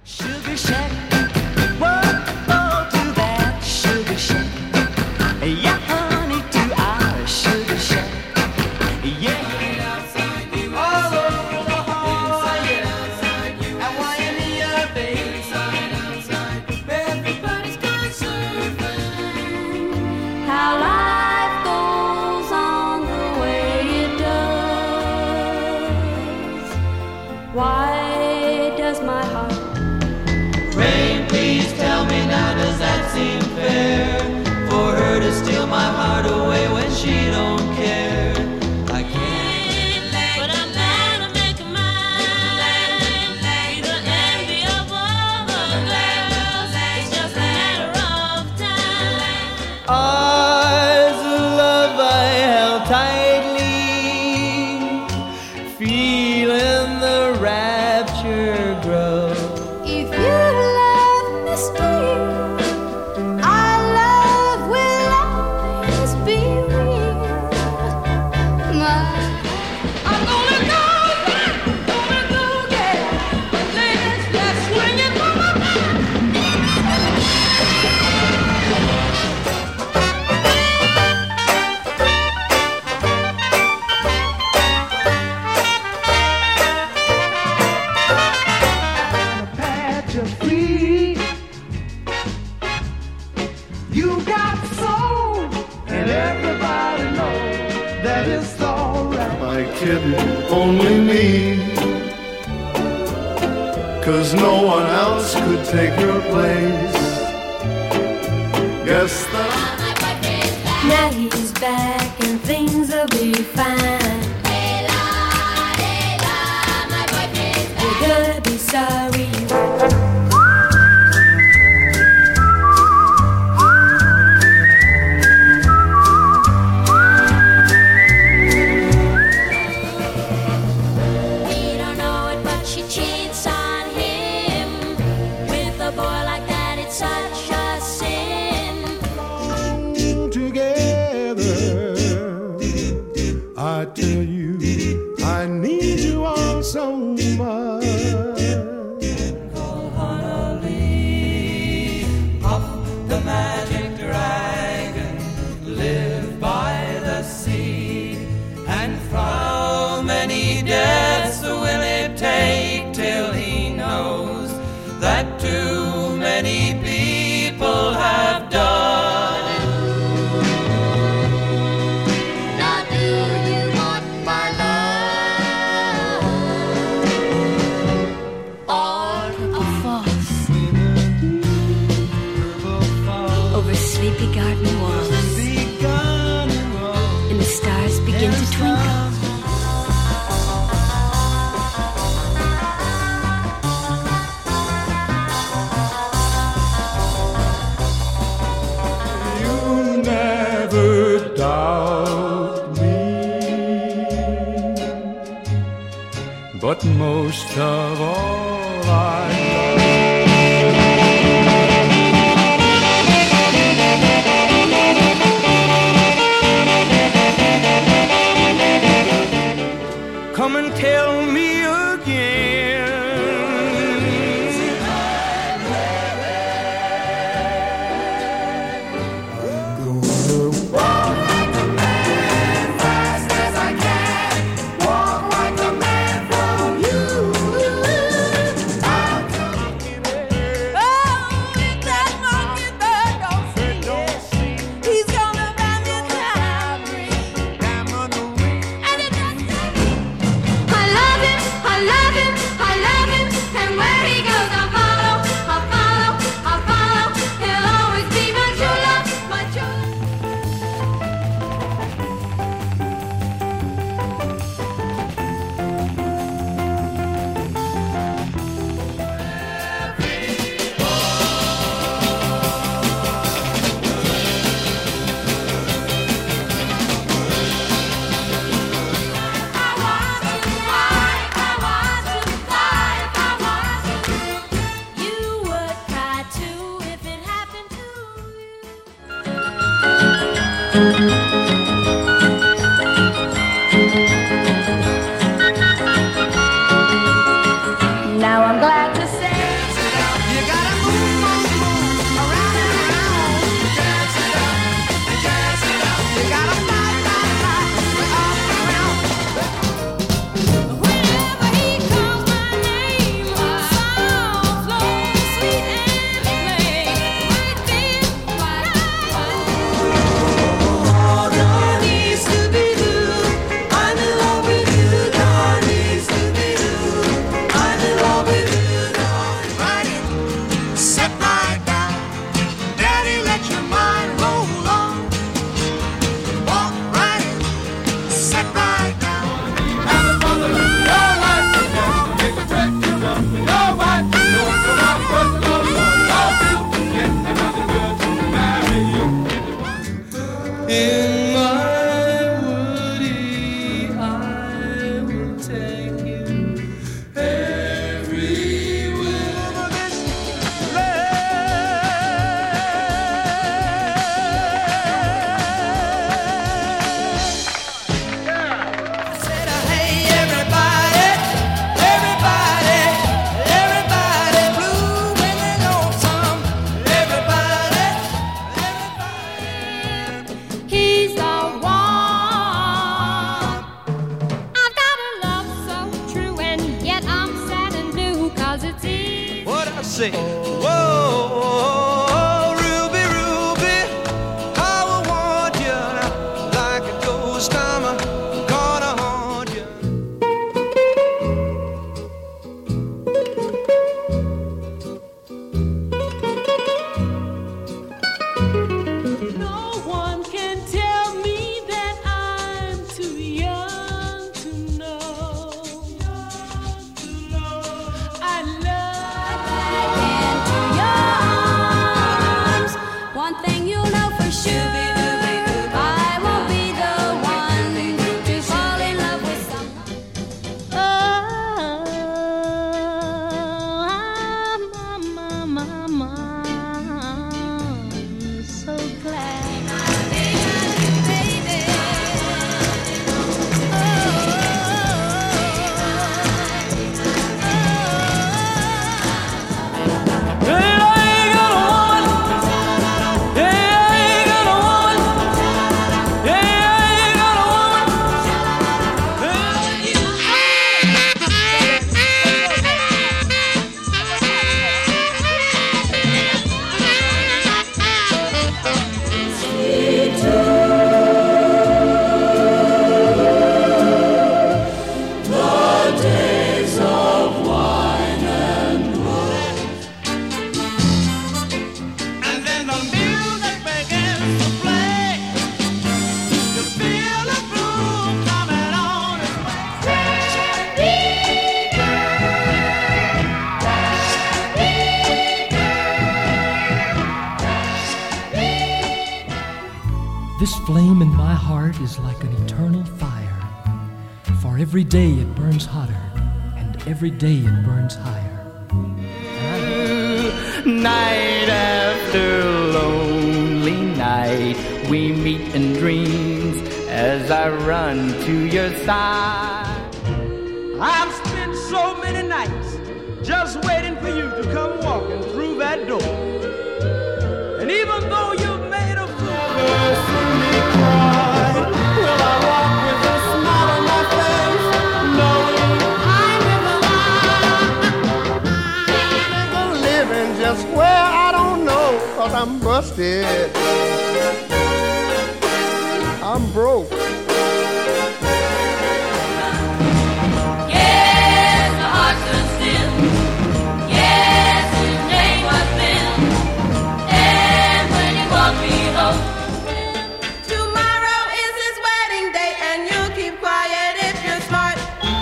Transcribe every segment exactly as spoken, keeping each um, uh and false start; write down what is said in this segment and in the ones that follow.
Sugar Shack, whoa, oh, to that Sugar Shack. Yeah, honey, to our Sugar Shack. Yeah. All over the hall, yeah. At Waimea Bay. Everybody's gone surfing. How life goes on the way it does. Why does my heart Rain, please tell me now, does that seem fair? For her to steal my heart away when she don't care. I can't. But I'm gonna make a mine. Be the envy of all the girls. It's just a matter of time. Eyes of love I held tightly, feeling the rapture grow. If you love me still, our love will always be real. My, I'm gonna go back, gonna go get it. Let's, let's swing it one more time. Patch of free. You got soul, and everybody knows that it's alright. My kitten, only me. Cause no one else could take your place. Guess that Now he's back and things will be fine. You're gonna be sorry. He don't know it, but she cheats on him. With a boy like that, it's such a sin. together. I tell you, I need you all so much. Puff the magic dragon, live by the sea. And how many deaths will it take till he knows that too many people have died? Now do you want my love? Or a false over sleepy garden walls, and the stars begin to twinkle. You never doubt me, but most of all I Come and tell me again. Walk like a man from you. say, whoa, Ruby, Ruby, how I want you like a ghost. I'm gonna haunt you. No one can tell me that I'm too young to know. I love Into your arms. One thing you know for sure, I won't be the one to fall in love with someone. Oh, mama, mama, I'm so glad. Baby, And then the music begins to play. You feel the groove coming on its This flame in my heart is like an eternal fire, for every day it burns hotter, and every day it burns higher. Night after lonely night, we meet in dreams as I run to your side. I've spent so many nights just waiting for you to come walking through that door. And even though you've made a fool of me cry, will I walk with a smile on my face, knowing I'm living just where I don't know, cause I'm busted. I'm broke. yes, the heart stood still. Yes, his name was Bill. And when you walk me home, tomorrow is his wedding day, and you keep quiet if you're smart.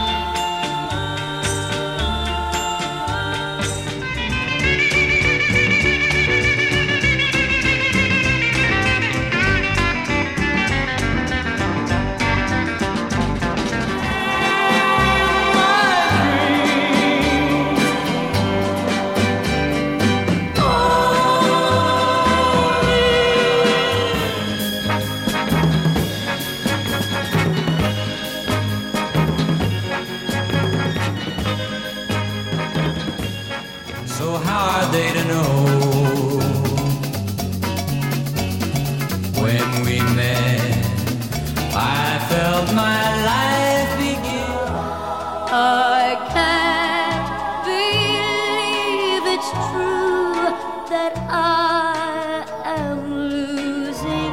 So how are they to know when we met? I felt my life begin. I can't believe it's true that I am losing.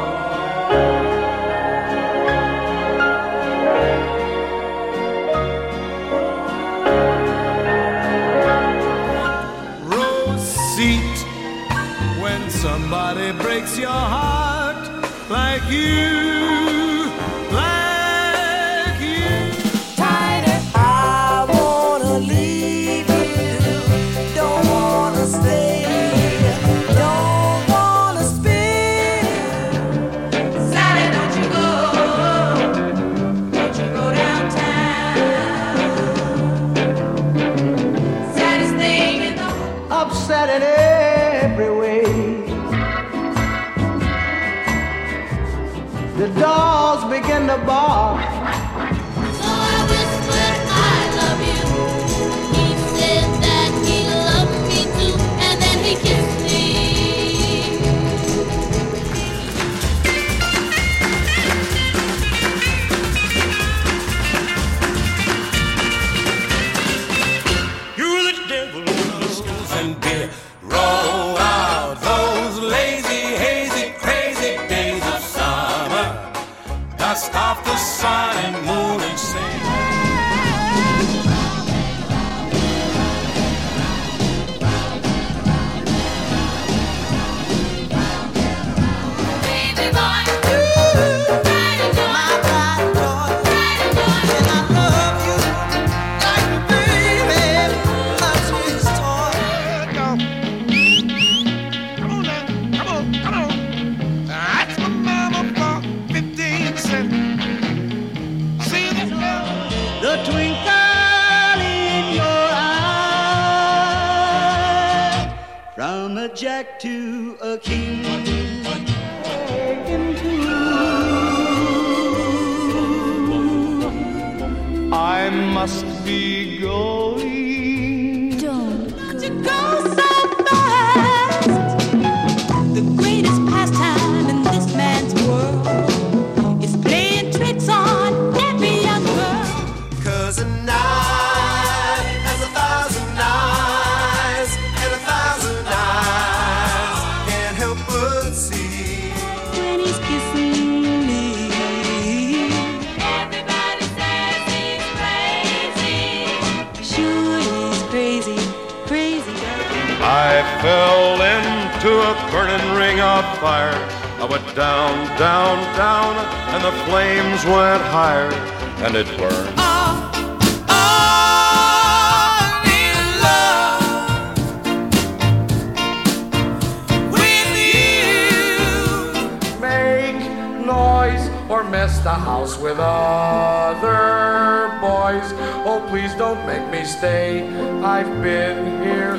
Rose seat when somebody breaks your heart like you, like you. I wanna leave you, don't wanna stay, don't wanna spin. Sally, don't you go, don't you go downtown. Saddest thing in the Upset in every way. The doors begin to bark. So I whispered, I love you. He said that he loved me too, and then he kissed me. You're the devil in the whiskers and beer. Roll out those lazy, hazy, crazy days of summer. Dust off the sun and moon and sing. Jack to a king. I must be going. Don't go. You go so fast. The greatest pastime in this man's world is playing tricks on every young girl. 'Cause a night has a thousand eyes, and a thousand eyes can't help but see When he's kissing me, Everybody says he's crazy. sure he's crazy, crazy. I fell into a burning ring of fire. I went down, down, down, and the flames went higher, and it burned. Or mess the house with other boys. Oh, please don't make me stay. I've been here.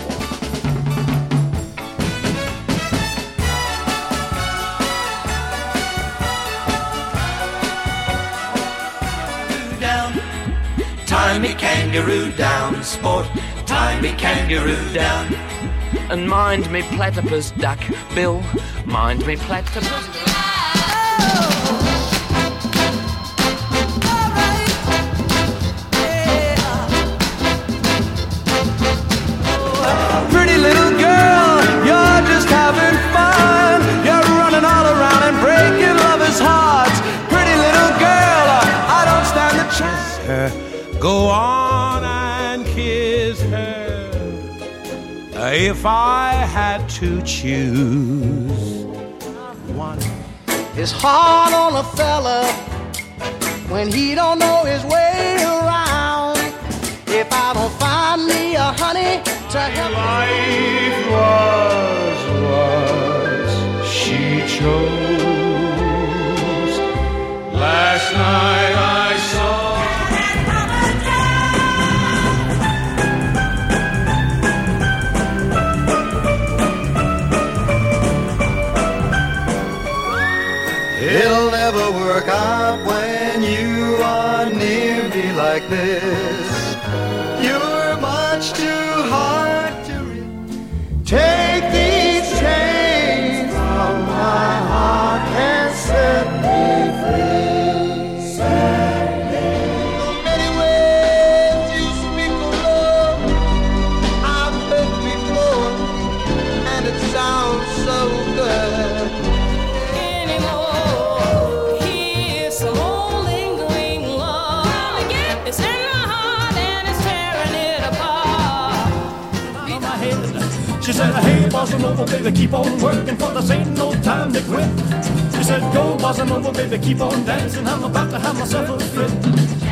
down. Tie me kangaroo down, sport. Tie me kangaroo down. And mind me platypus duck, Bill. Mind me platypus. Pretty little girl, you're just having fun. You're running all around and breaking lovers' hearts. Pretty little girl, I don't stand a chance. Go on and kiss her. If I had to choose one. It's hard on a fella when he don't know his way around. If I don't find me a honey to help. Life was what she chose. Last night I saw. It'll never work out when you are near me like this. You're much too hard to reach. Take these chains from my heart and set me free. Set me. So many ways you speak of love, I've heard before, and it sounds so good. She said, hey, bossa nova, baby, keep on working, for this ain't no time to quit. She said, go, bossa nova, baby, keep on dancing, I'm about to have myself a fit.